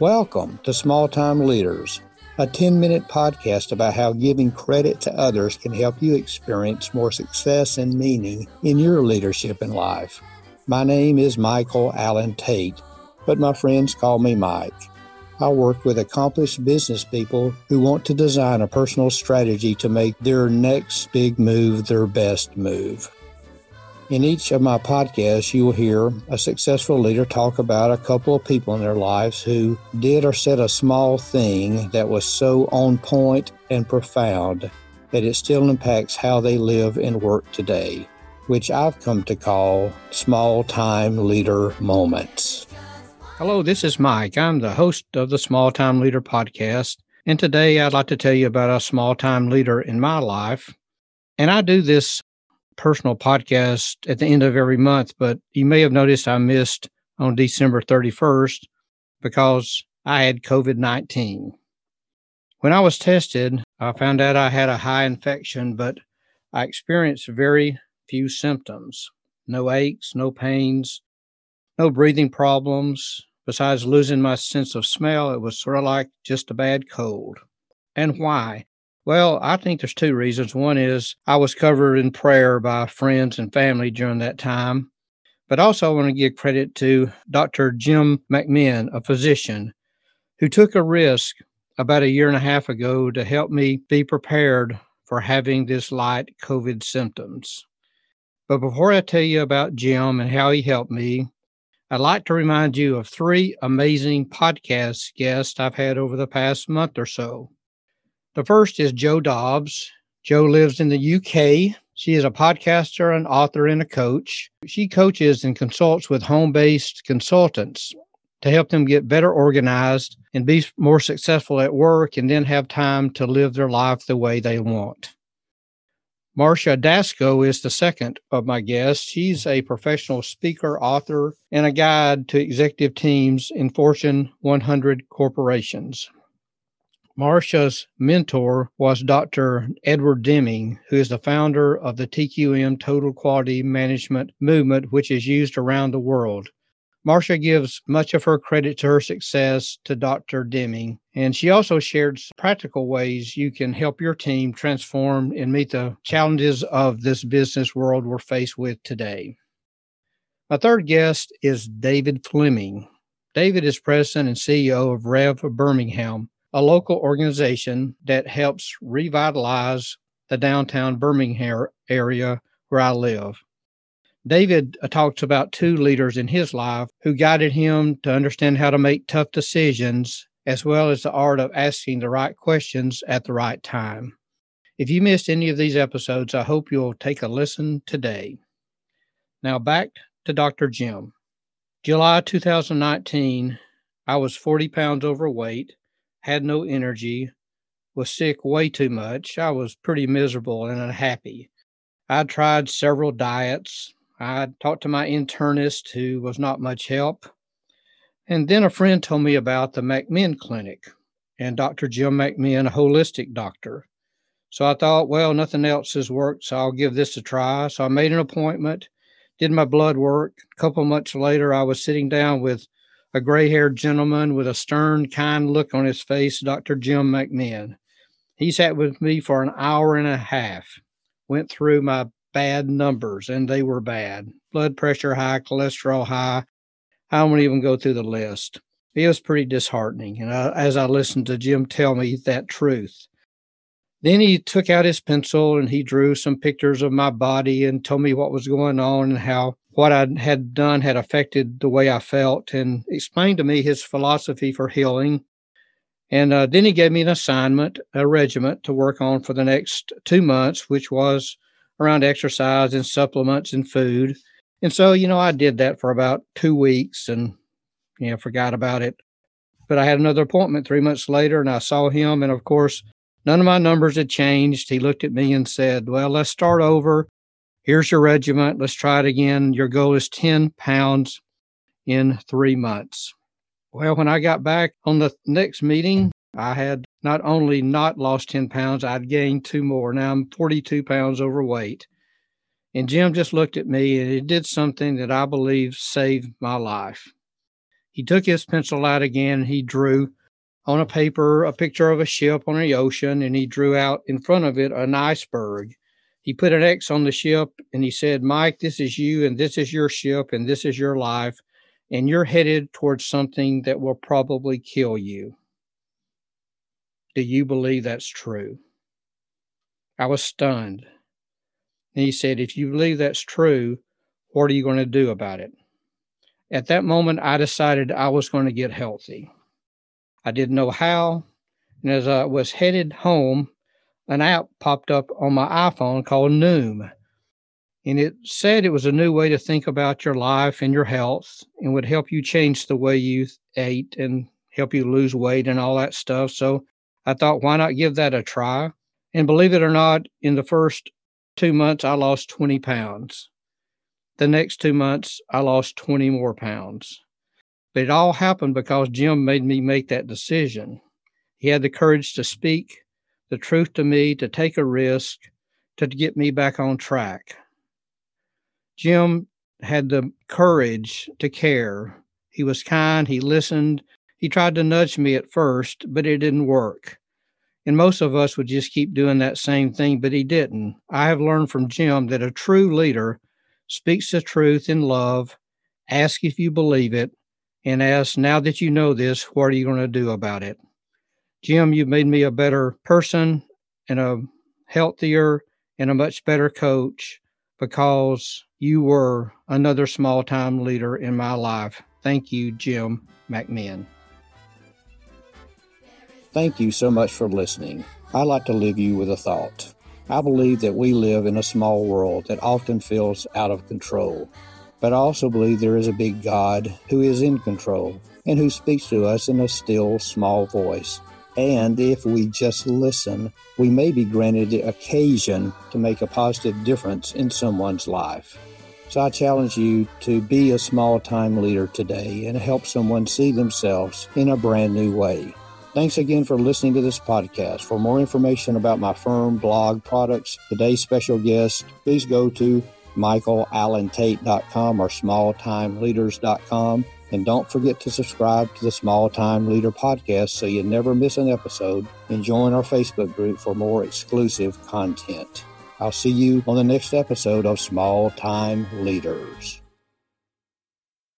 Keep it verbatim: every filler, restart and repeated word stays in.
Welcome to Small Time Leaders, a ten-minute podcast about how giving credit to others can help you experience more success and meaning in your leadership in life. My name is Michael Allen Tate, but my friends call me Mike. I work with accomplished business people who want to design a personal strategy to make their next big move their best move. In each of my podcasts, you will hear a successful leader talk about a couple of people in their lives who did or said a small thing that was so on point and profound that it still impacts how they live and work today, which I've come to call small-time leader moments. Hello, this is Mike. I'm the host of the Small Time Leader podcast, and today I'd like to tell you about a small-time leader in my life. And I do this personal podcast at the end of every month, but you may have noticed I missed on December thirty-first because I had covid nineteen. When I was tested, I found out I had a high infection, but I experienced very few symptoms. No aches, no pains, no breathing problems. Besides losing my sense of smell, it was sort of like just a bad cold. And why? Well, I think there's two reasons. One is I was covered in prayer by friends and family during that time. But also I want to give credit to Doctor Jim McMahon, a physician, who took a risk about a year and a half ago to help me be prepared for having this light COVID symptoms. But before I tell you about Jim and how he helped me, I'd like to remind you of three amazing podcast guests I've had over the past month or so. The first is Jo Dobbs. Jo lives in the U K. She is a podcaster, an author, and a coach. She coaches and consults with home-based consultants to help them get better organized and be more successful at work and then have time to live their life the way they want. Marcia Dasko is the second of my guests. She's a professional speaker, author, and a guide to executive teams in Fortune one hundred corporations. Marcia's mentor was Doctor Edward Deming, who is the founder of the T Q M Total Quality Management movement, which is used around the world. Marcia gives much of her credit to her success to Doctor Deming, and she also shared practical ways you can help your team transform and meet the challenges of this business world we're faced with today. My third guest is David Fleming. David is president and C E O of Rev Birmingham, a local organization that helps revitalize the downtown Birmingham area where I live. David talks about two leaders in his life who guided him to understand how to make tough decisions, as well as the art of asking the right questions at the right time. If you missed any of these episodes, I hope you'll take a listen today. Now back to Doctor Jim. July two thousand nineteen, I was forty pounds overweight, had no energy, was sick way too much. I was pretty miserable and unhappy. I tried several diets. I talked to my internist, who was not much help. And then a friend told me about the McMahon Clinic and Doctor Jim McMahon, a holistic doctor. So I thought, well, nothing else has worked, so I'll give this a try. So I made an appointment, did my blood work. A couple months later, I was sitting down with a gray-haired gentleman with a stern, kind look on his face, Doctor Jim McMahon. He sat with me for an hour and a half, went through my bad numbers, and they were bad. Blood pressure high, cholesterol high. I won't even go through the list. It was pretty disheartening, and I, as I listened to Jim tell me that truth. Then he took out his pencil and he drew some pictures of my body and told me what was going on and how what I had done had affected the way I felt, and explained to me his philosophy for healing. And uh, then he gave me an assignment, a regiment to work on for the next two months, which was around exercise and supplements and food. And so, you know, I did that for about two weeks and, you know, forgot about it. But I had another appointment three months later and I saw him. And of course, none of my numbers had changed. He looked at me and said, well, let's start over. Here's your regiment. Let's try it again. Your goal is ten pounds in three months. Well, when I got back on the next meeting, I had not only not lost ten pounds, I'd gained two more. Now I'm forty-two pounds overweight. And Jim just looked at me and he did something that I believe saved my life. He took his pencil out again. He drew on a paper a picture of a ship on the ocean, and he drew out in front of it an iceberg. He put an X on the ship, and he said, Mike, this is you, and this is your ship, and this is your life, and you're headed towards something that will probably kill you. Do you believe that's true? I was stunned. And he said, if you believe that's true, what are you going to do about it? At that moment, I decided I was going to get healthy. I didn't know how, and as I was headed home, an app popped up on my iPhone called Noom, and it said it was a new way to think about your life and your health and would help you change the way you ate and help you lose weight and all that stuff. So I thought, why not give that a try? And believe it or not, in the first two months, I lost twenty pounds. The next two months, I lost twenty more pounds. But it all happened because Jim made me make that decision. He had the courage to speak the truth to me, to take a risk, to get me back on track. Jim had the courage to care. He was kind. He listened. He tried to nudge me at first, but it didn't work. And most of us would just keep doing that same thing, but he didn't. I have learned from Jim that a true leader speaks the truth in love, asks if you believe it, and asks, now that you know this, what are you going to do about it? Jim, you've made me a better person and a healthier and a much better coach because you were another small-time leader in my life. Thank you, Jim McMahon. Thank you so much for listening. I'd like to leave you with a thought. I believe that we live in a small world that often feels out of control. But I also believe there is a big God who is in control and who speaks to us in a still, small voice. And if we just listen, we may be granted the occasion to make a positive difference in someone's life. So I challenge you to be a small-time leader today and help someone see themselves in a brand new way. Thanks again for listening to this podcast. For more information about my firm, blog, products, today's special guest, please go to michael allen tate dot com or small time leaders dot com. And don't forget to subscribe to the Small Time Leader podcast so you never miss an episode, and join our Facebook group for more exclusive content. I'll see you on the next episode of Small Time Leaders.